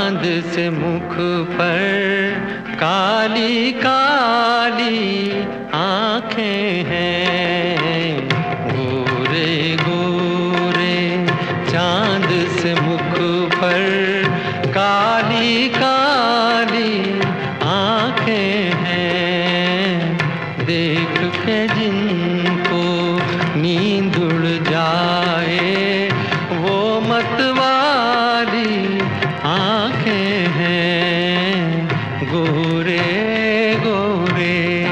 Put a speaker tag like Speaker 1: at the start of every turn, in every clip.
Speaker 1: चांद से मुख पर काली काली आंखें हैं, गोरे गोरे चांद से मुख पर काली काली आंखें हैं। देख के जिनको नींद उड़ जाए वो मतवाली आंखें हैं, गोरे गोरे।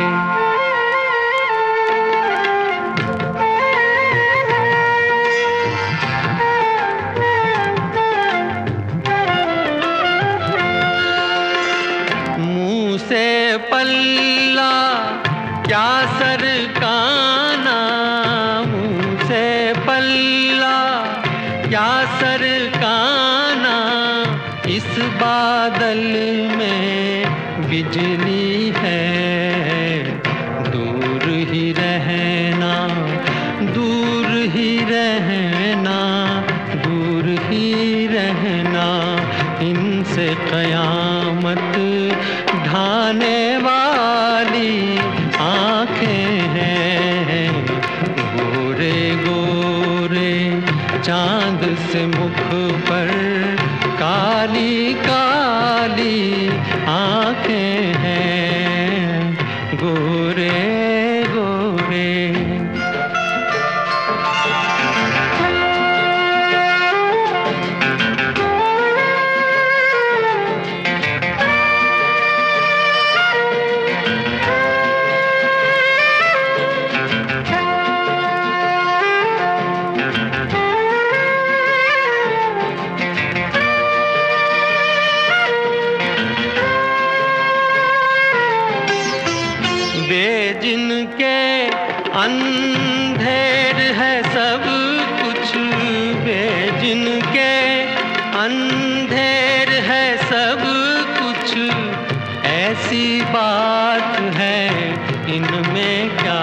Speaker 1: मुंह से पल्ला क्या सरकाना, मुंह से पल्ला क्या सरकाना, इस बादल में बिजली है। दूर ही रहना, दूर ही रहना, दूर ही रहना, इनसे कयामत ढाने वाली आंखें हैं, गोरे गोरे चांद से मुख पर काली काली आंखें हैं, गोरे गोरे। जिनके अंधेर है सब कुछ, जिनके अंधेर है सब कुछ, ऐसी बात है इनमें क्या।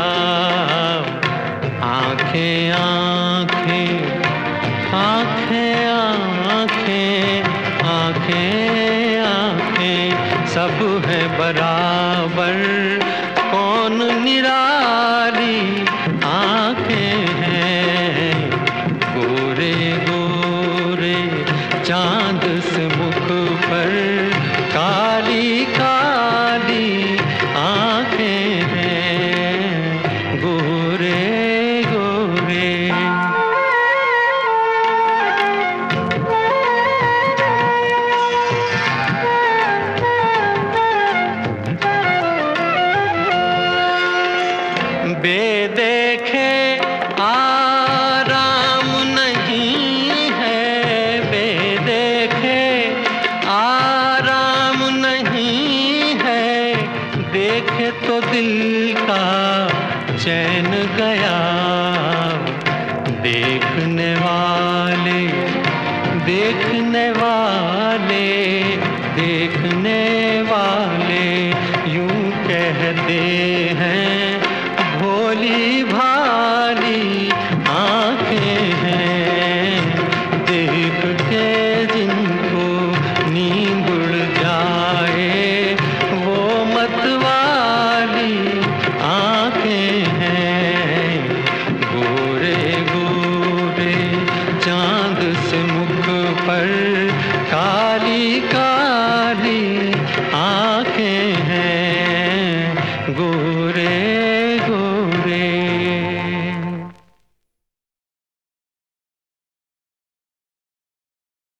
Speaker 1: आंखें आंखें आंखें आंखें आंखें आंखें सब है बराबर, कौन निराली आंखें हैं, गोरे गोरे चांद से मुख पर काली काली आंखें हैं, गोरे गोरे। बेदेखे आराम नहीं है, बेदेखे आराम नहीं है, देखे तो दिल का चैन गया। देखने वाले देखने वाले देखने वाले यूं कहते